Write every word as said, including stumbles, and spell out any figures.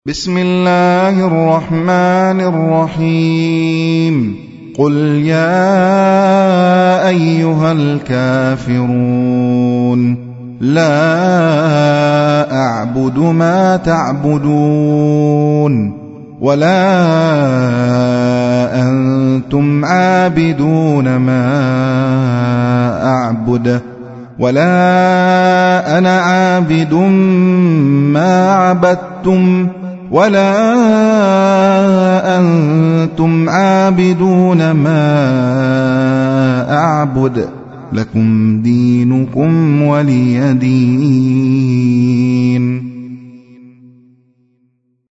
بسم الله الرحمن الرحيم قل يا أيها الكافرون لا أعبد ما تعبدون ولا أنتم عابدون ما أعبد ولا أنا عابد ما عبدتم ولا أنتم عابدون ما أعبد لكم دينكم ولي دين.